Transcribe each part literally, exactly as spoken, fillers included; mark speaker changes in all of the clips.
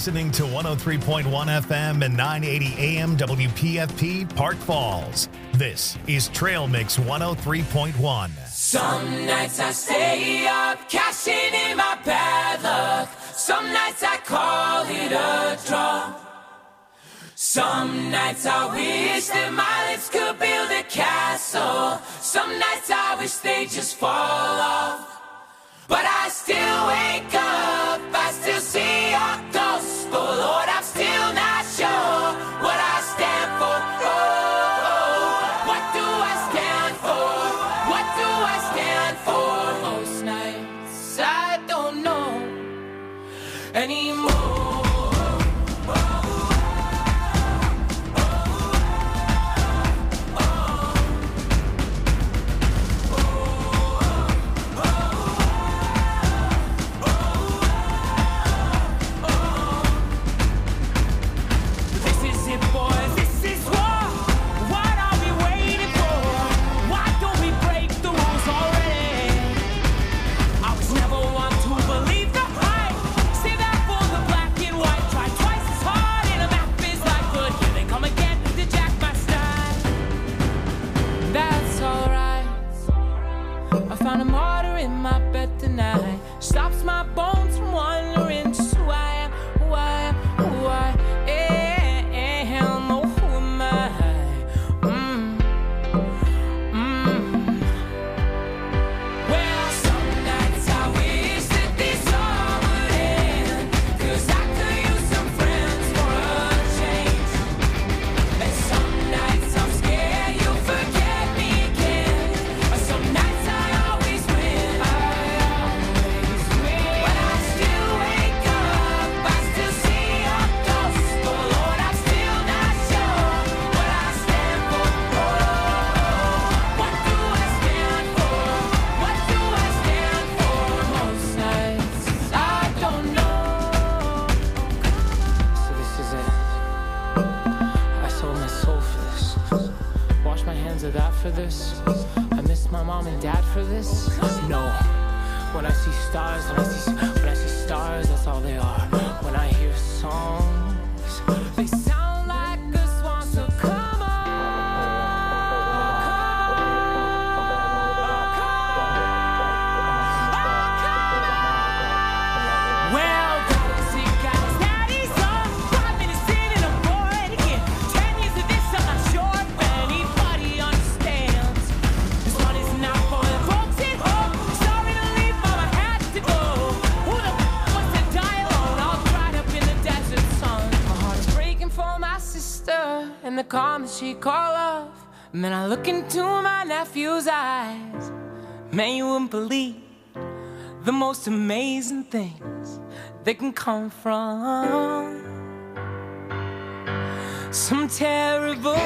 Speaker 1: listening to one oh three point one F M and nine eighty A M W P F P Park Falls. This is Trail Mix one oh three point one.
Speaker 2: Some nights I stay up, cashing in my bad luck. Some nights I call it a draw. Some nights I wish that my lips could build a castle. Some nights I wish they just fall off. But I still wake up, I still see your ghost. Oh Lord, I'm still not sure what I stand for. Oh, oh, what do I stand for? What do I stand for? Most nights I don't know anymore.
Speaker 3: She call off, man, I look into my nephew's eyes. Man, you wouldn't believe the most amazing things that can come from some terrible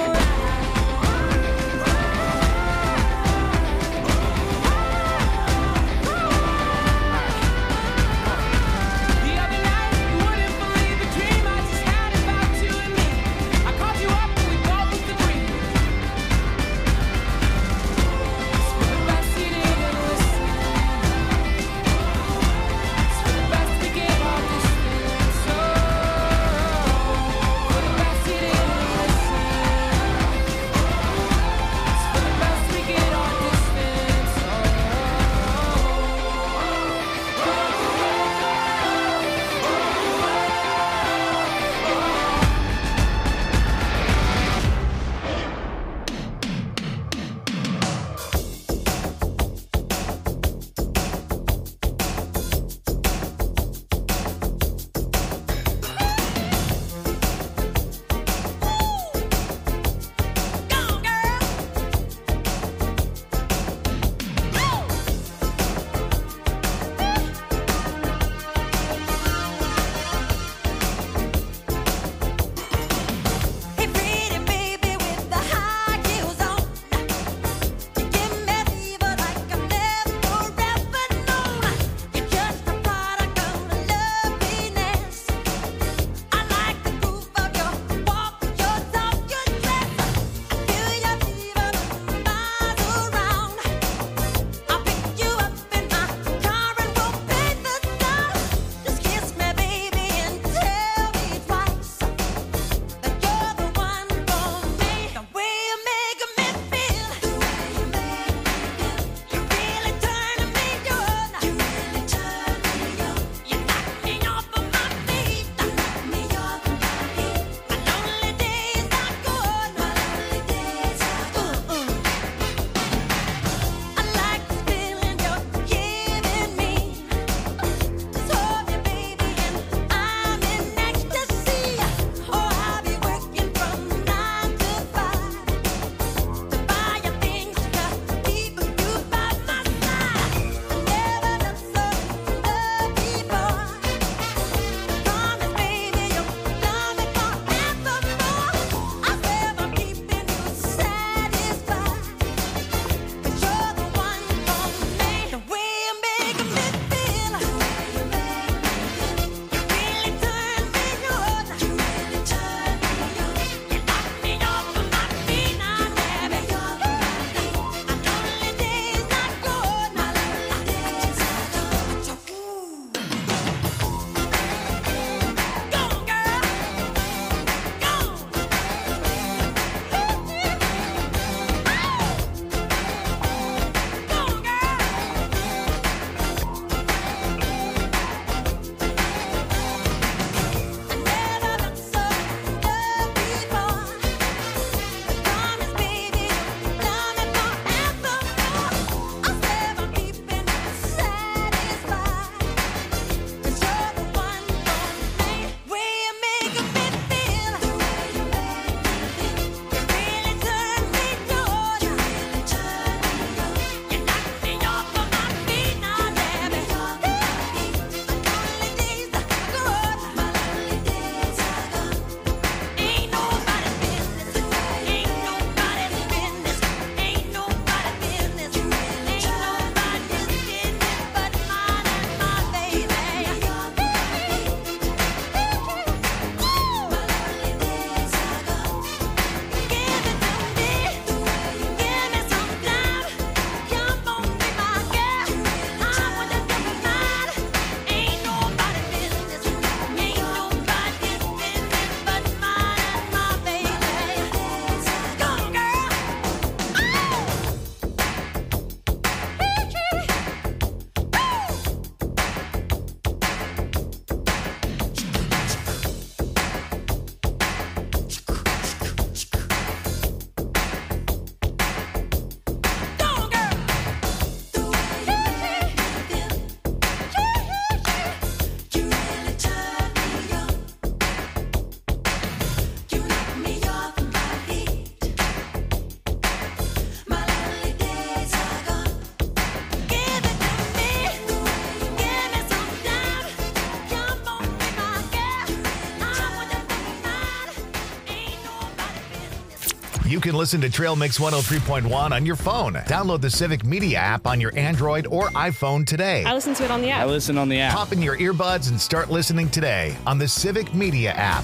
Speaker 1: You can listen to Trail Mix one oh three point one on your phone. Download the Civic Media app on your Android or iPhone today.
Speaker 4: I listen to it on the app.
Speaker 5: I listen on the app.
Speaker 1: Pop in your earbuds and start listening today on the Civic Media app.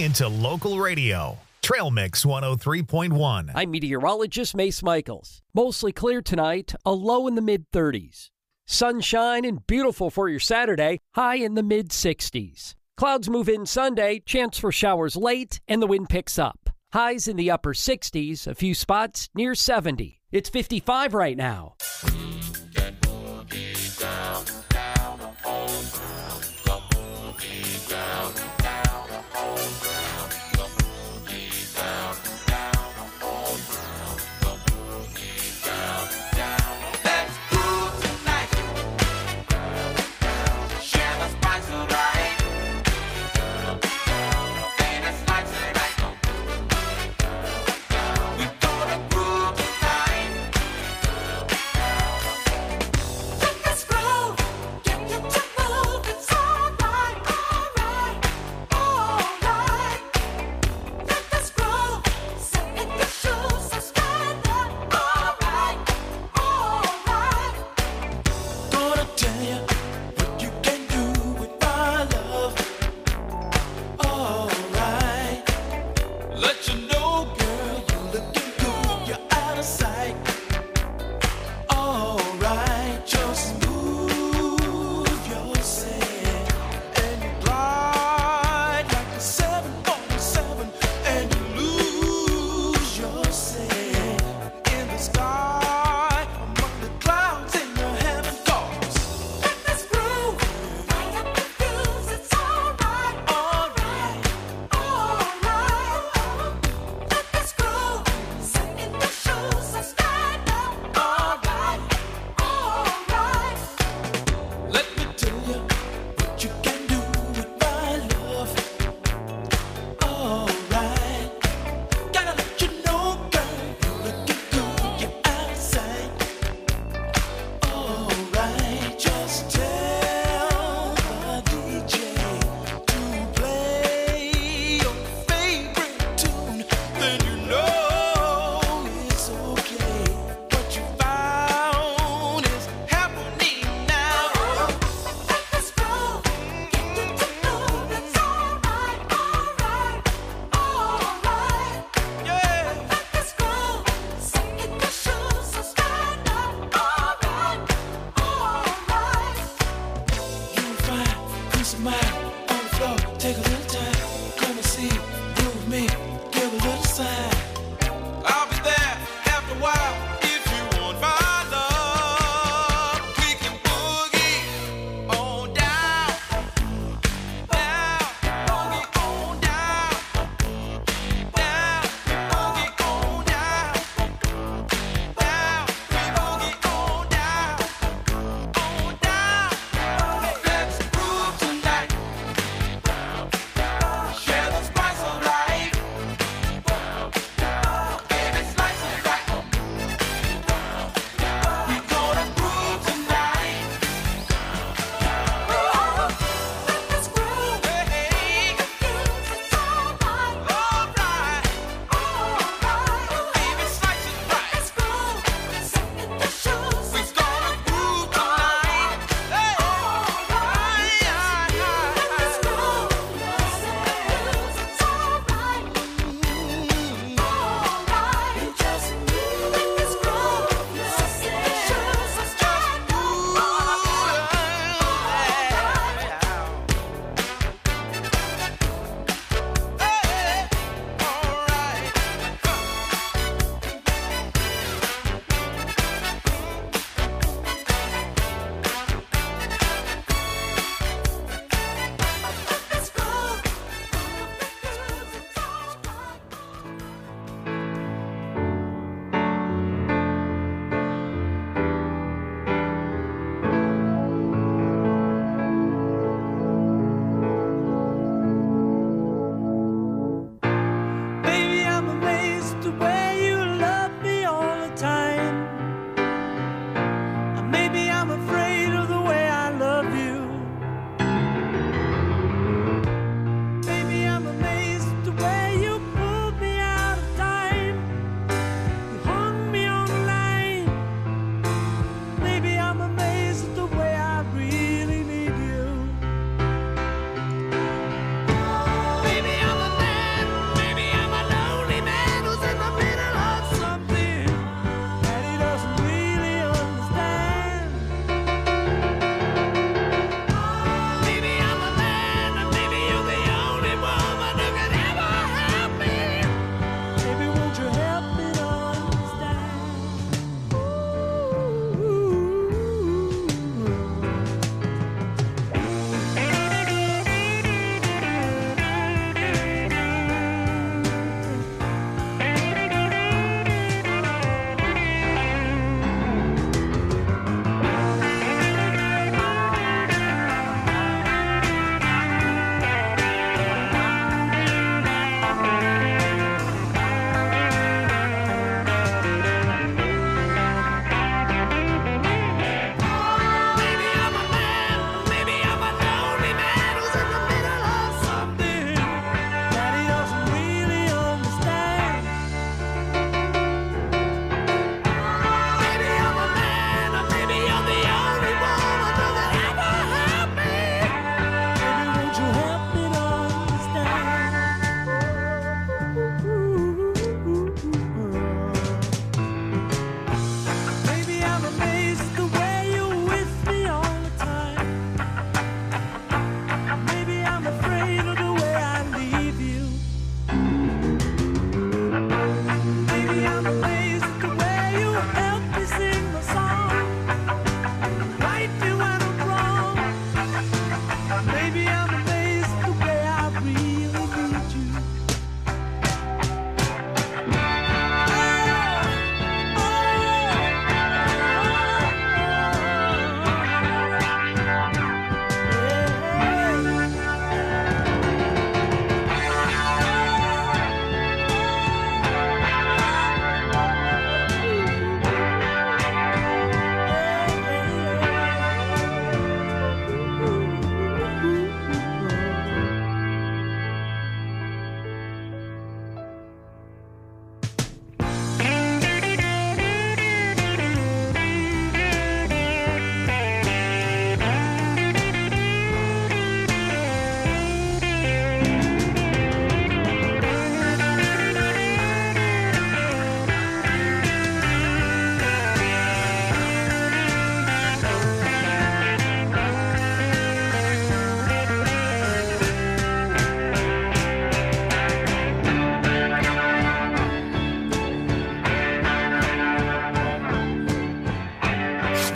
Speaker 1: into local radio. Trail Mix one oh three point one.
Speaker 4: I'm meteorologist Mace Michaels. Mostly clear tonight, a low in the mid-thirties. Sunshine and beautiful for your Saturday, high in the mid-sixties. Clouds move in Sunday, chance for showers late, and the wind picks up. Highs in the upper sixties, a few spots near seventy. It's fifty-five right now.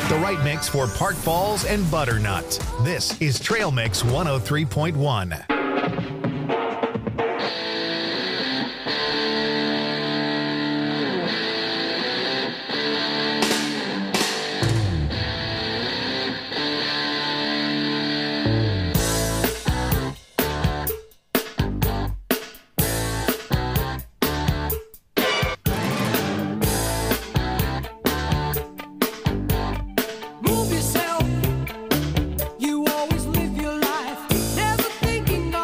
Speaker 1: The right mix for Park Falls and Butternut. This is Trail Mix one oh three point one.
Speaker 5: Move yourself. You always live your life, never thinking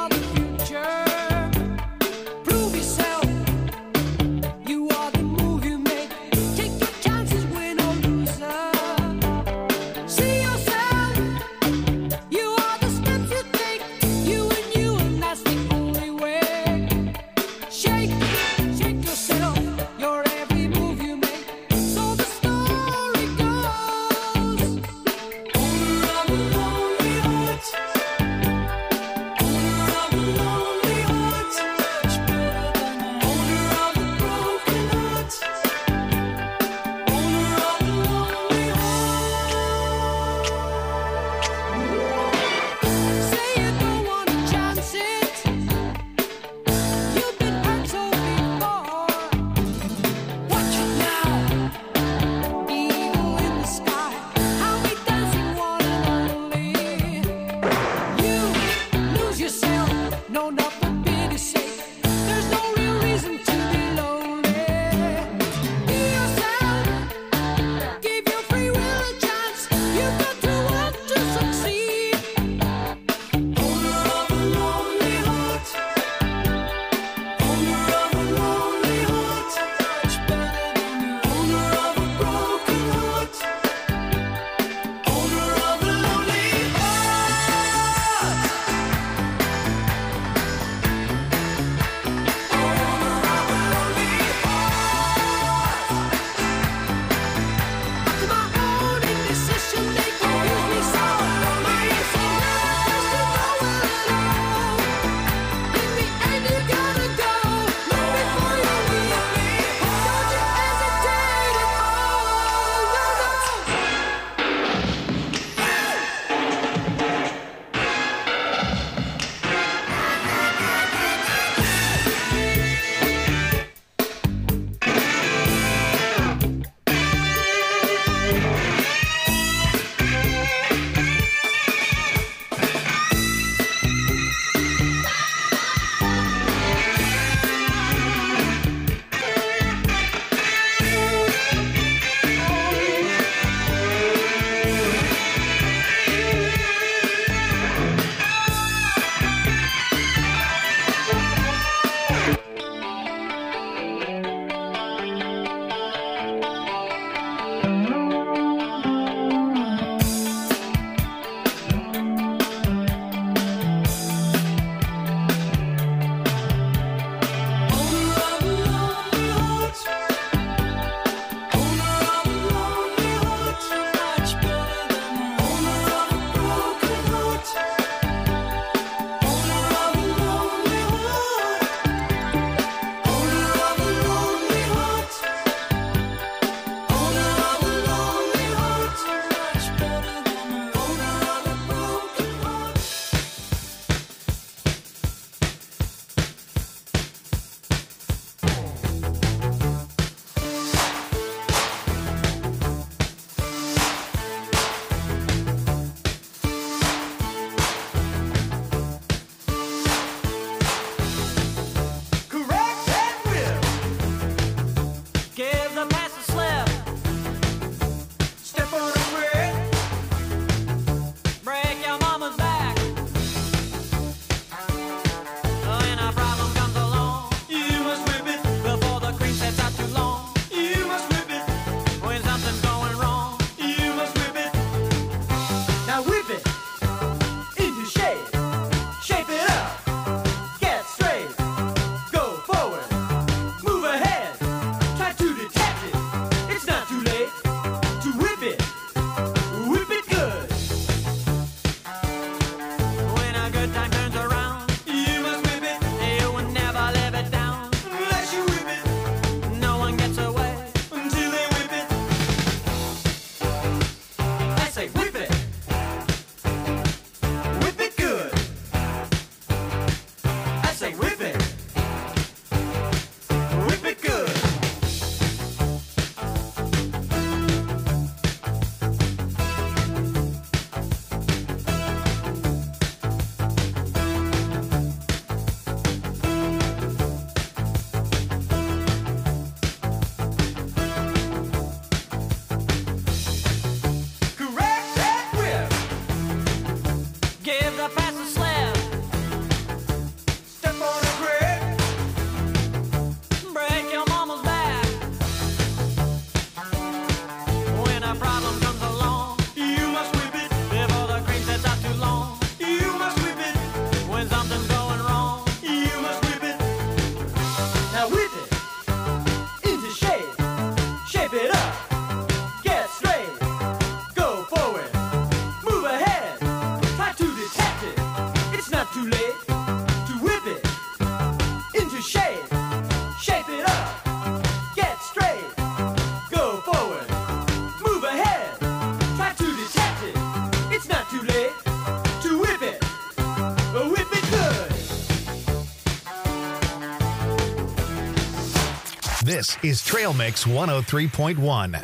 Speaker 1: This is Trail Mix one oh three point one.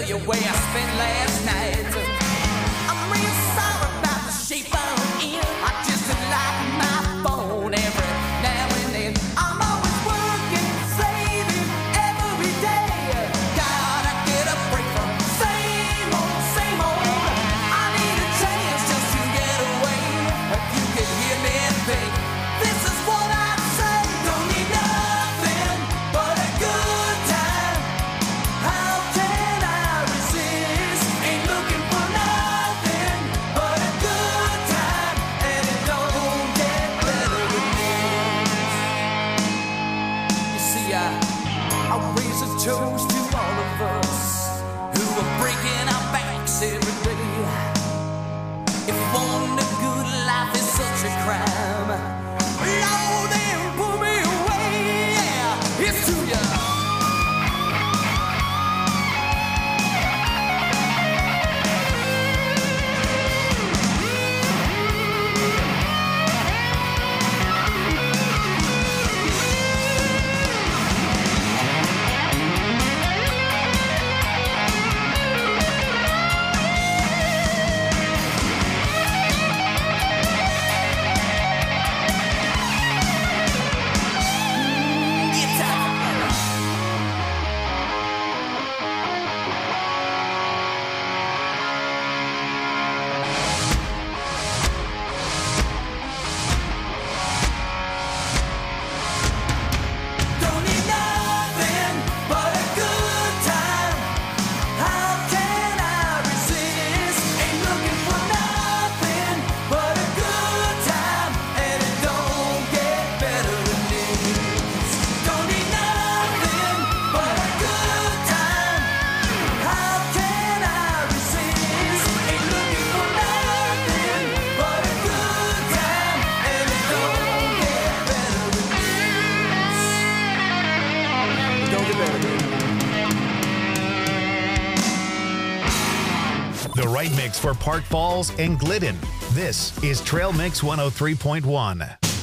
Speaker 5: you where I spent last night. I'm real sorry about the shape I'm in. I just like my phone every now and then. I'm always working, saving every day. Gotta get a break from same old, same old. I need a chance just to get away. If you could hear me think, this is what I'd say. Don't need nothing but a good time. How can I resist? Ain't looking for nothing but a good time, and it don't get better than this. You see, I, I raise a toast to all of us who are breaking our backs every day. If wanting a good life is such a crime, Lord, then pull me away. Yeah, it's to ya. Don't need nothing but a good time. How can I resist? Ain't looking for nothing but a good time, and it don't get better than this. Don't need nothing but a good time. How can I resist? Ain't looking for nothing but a good time, and it don't get better than this. Don't get better, baby.
Speaker 1: The right mix for Park Falls and Glidden. This is Trail Mix one oh three point one.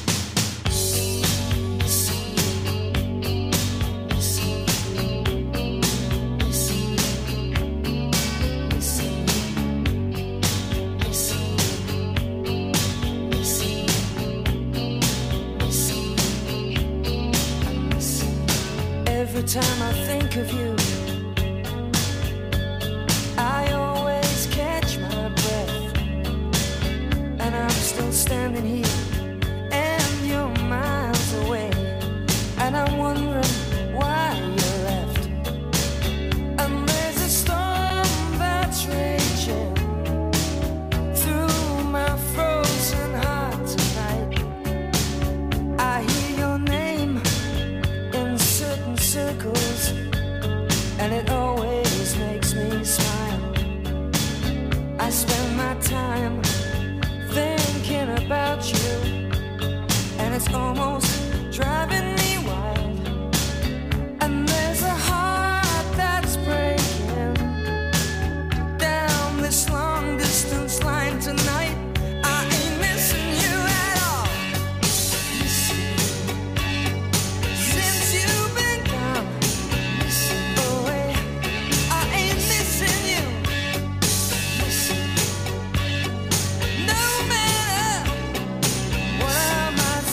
Speaker 6: Every time I think of you, I always catch my breath, and I'm still standing here, and you're miles away, and I'm wondering why you left. And there's a storm that's raging through my frozen heart tonight. I hear your name in certain circles, and it always makes me smile. I spend my time thinking about you, and it's almost driving me wild. And there's a heart that's breaking down this long distance line tonight. I ain't missing you at all. Since you've been gone away, I ain't missing you. No matter what I might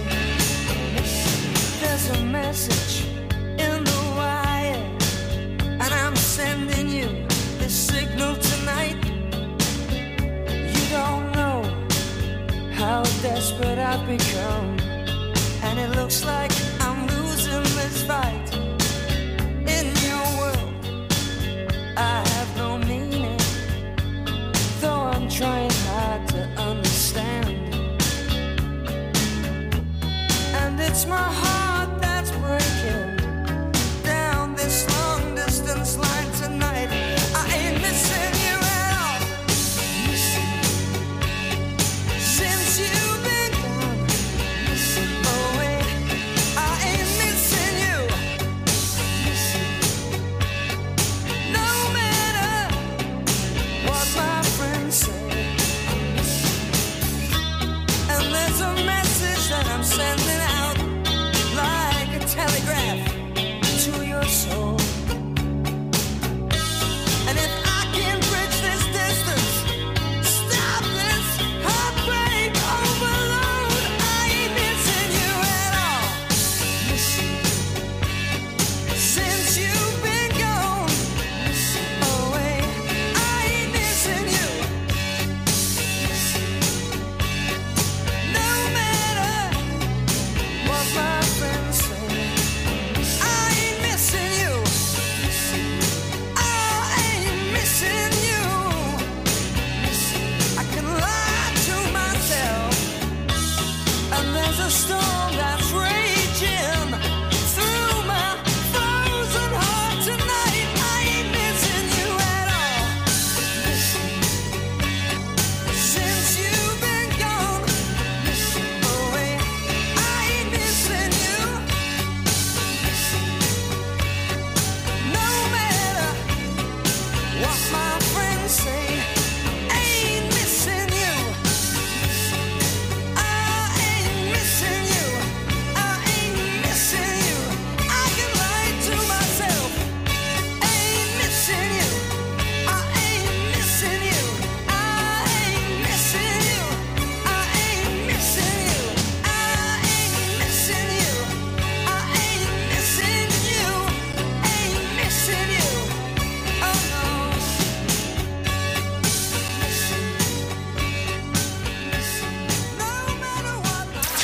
Speaker 6: say, there's a message in the wire, and I'm sending you this signal tonight. You don't know how desperate I've become, and it looks like I'm losing this fight. In your world, I have no meaning, though I'm trying hard to understand. And it's my heart that's breaking down this long distance line tonight. I ain't missing you at all. Since you've been gone,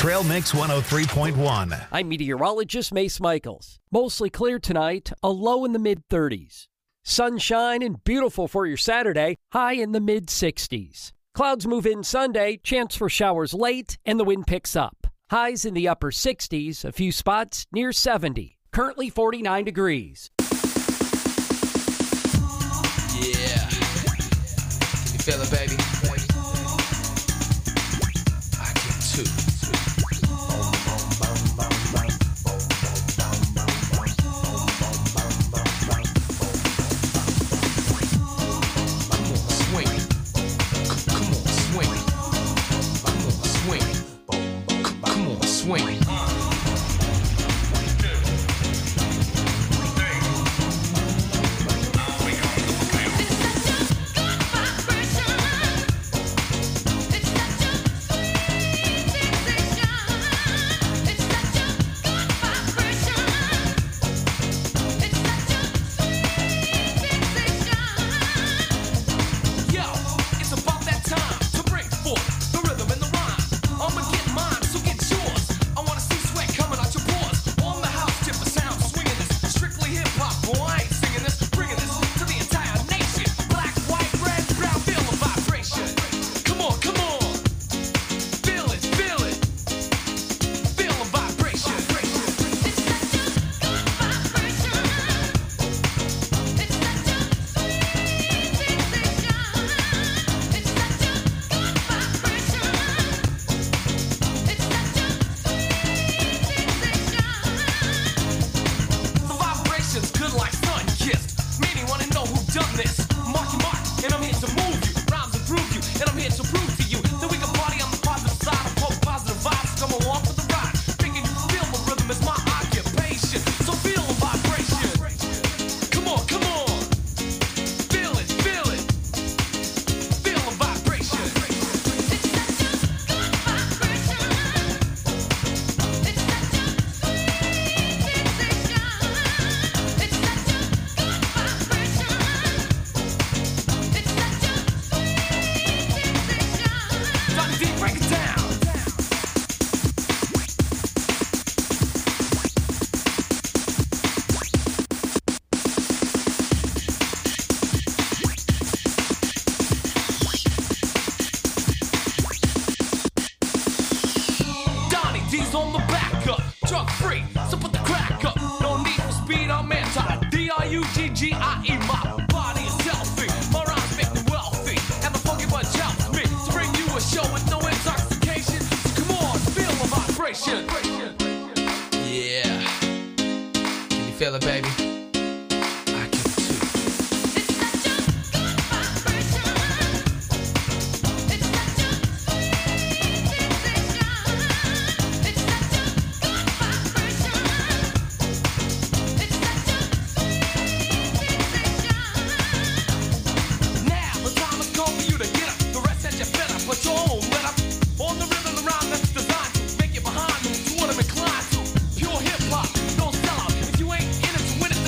Speaker 1: Trail Mix one oh three point one.
Speaker 4: I'm meteorologist Mace Michaels. Mostly clear tonight, a low in the mid thirties. Sunshine and beautiful for your Saturday, high in the mid sixties. Clouds move in Sunday, chance for showers late, and the wind picks up. Highs in the upper sixties, a few spots near seventy. Currently forty-nine degrees.
Speaker 7: Yeah. Can you feel it, baby? I can too. Swing.
Speaker 5: Pure hip hop, don't sell out. If you ain't in it to win it,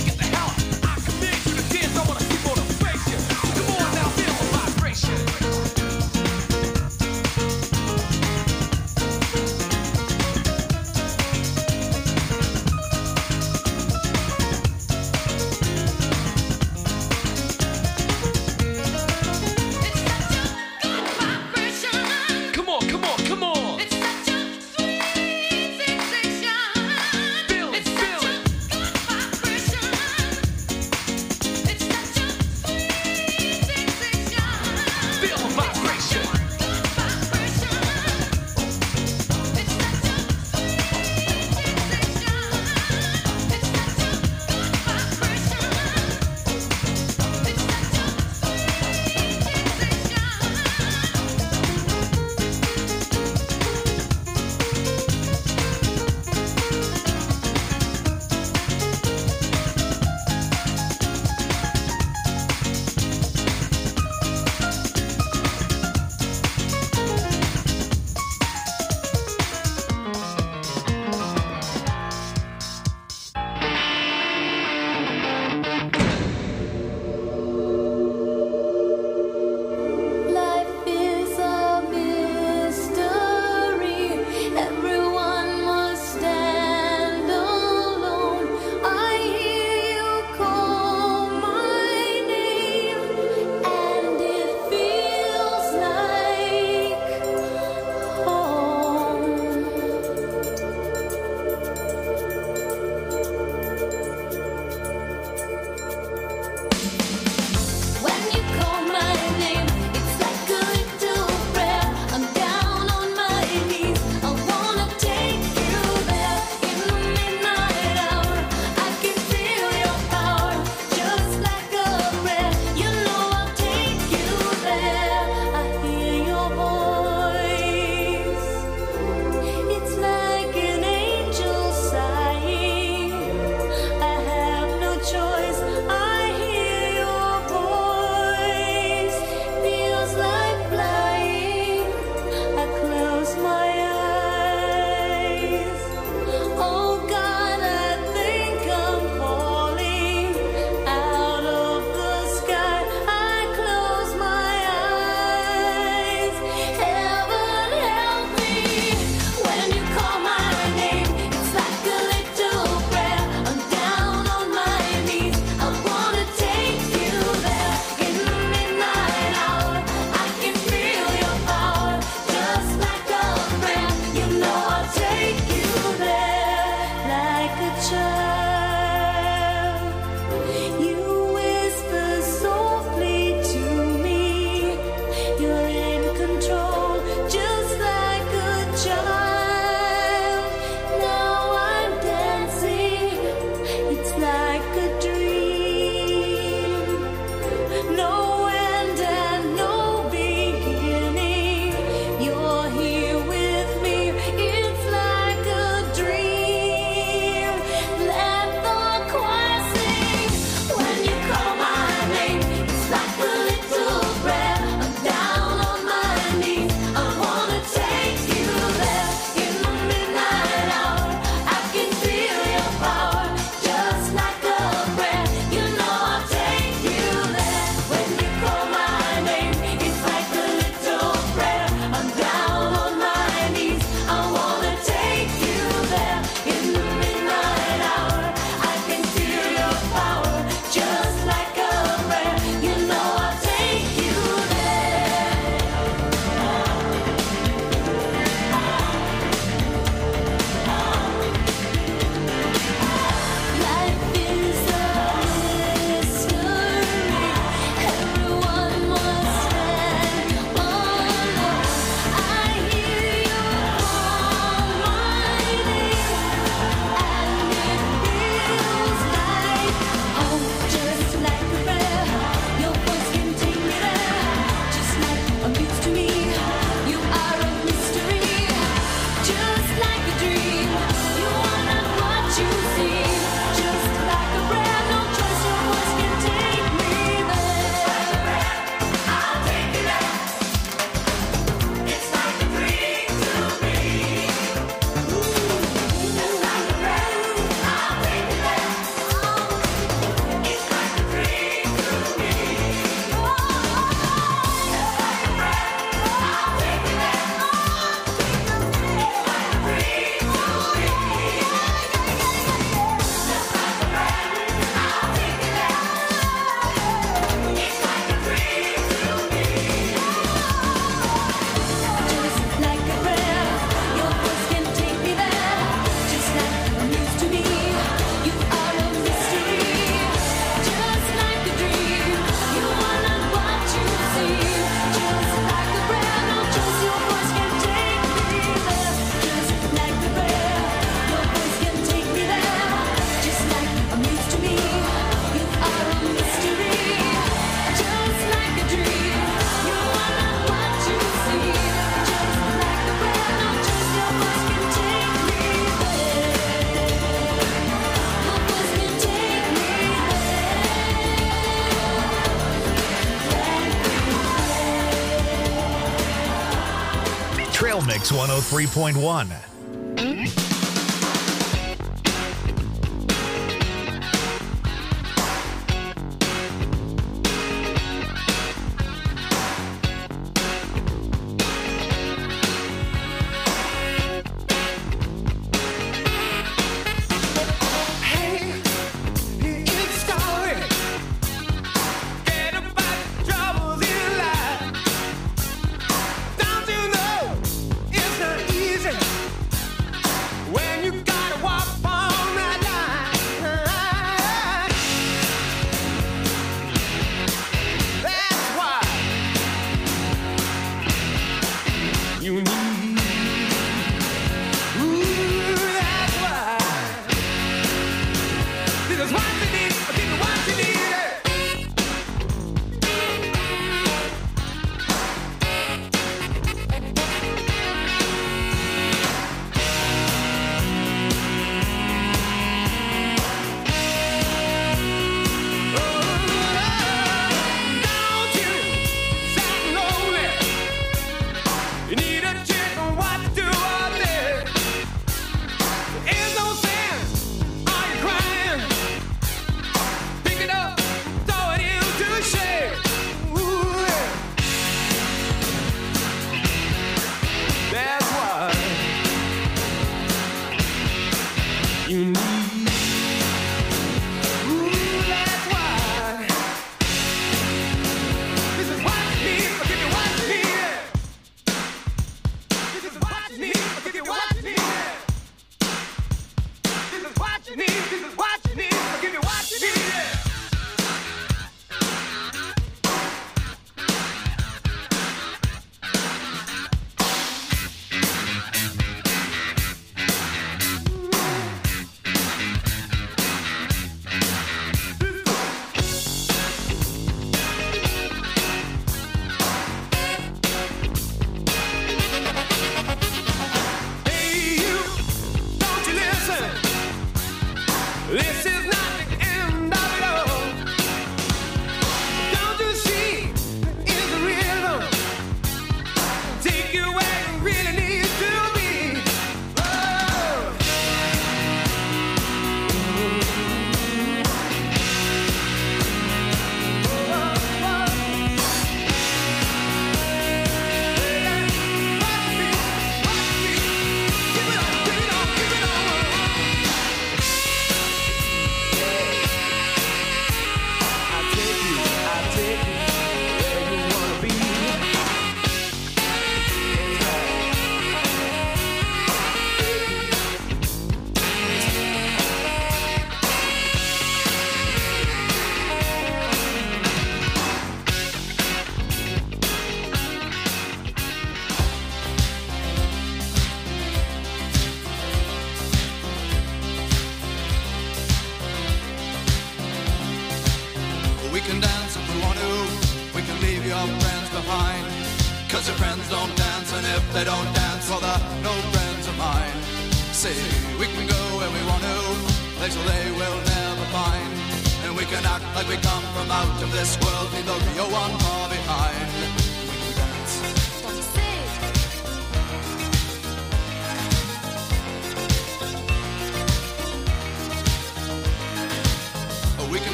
Speaker 1: Trail Mix one oh three point one.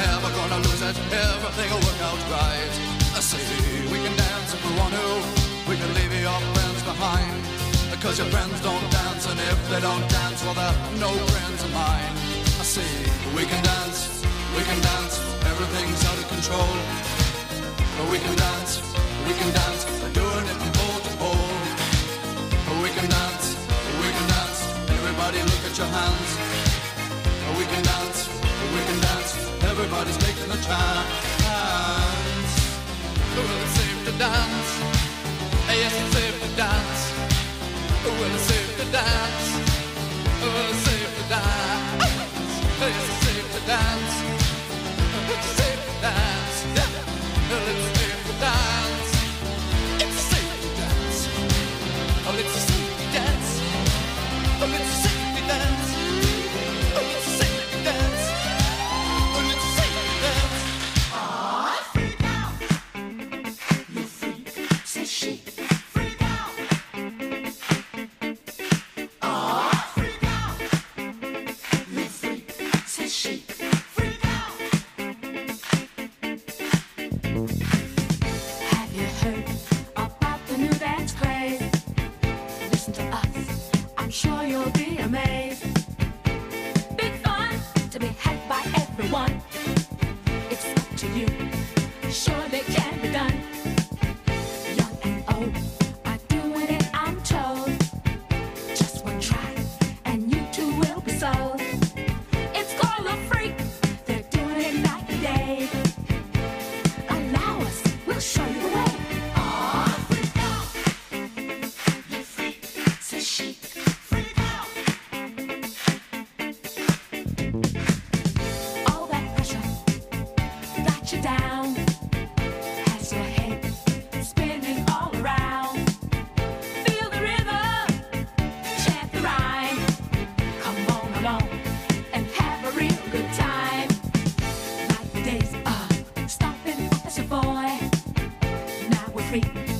Speaker 8: Everything will work out right. I say we can dance if we want to. Cause your friends don't dance, and if they don't dance, well, they're no friends of mine. I say, we can dance, we can dance, everything's out of control. But we can dance, we can dance, they're doing it from pole to pole. But we can dance, we can dance, everybody look at your hands. But we can dance, we can dance, everybody's taking a chance. Well, it's safe to dance, yes, it's safe to dance. Well, it's safe to dance. Well, it's safe to dance. It's safe to dance. It's safe to dance. Well, it's safe to dance. It's safe to dance. Oh, it's safe to dance. Oh, it's safe to dance. Oh, it's safe to dance. Oh, it's safe to dance.
Speaker 5: Aw, free now. You free, says she. Free now.
Speaker 9: Free.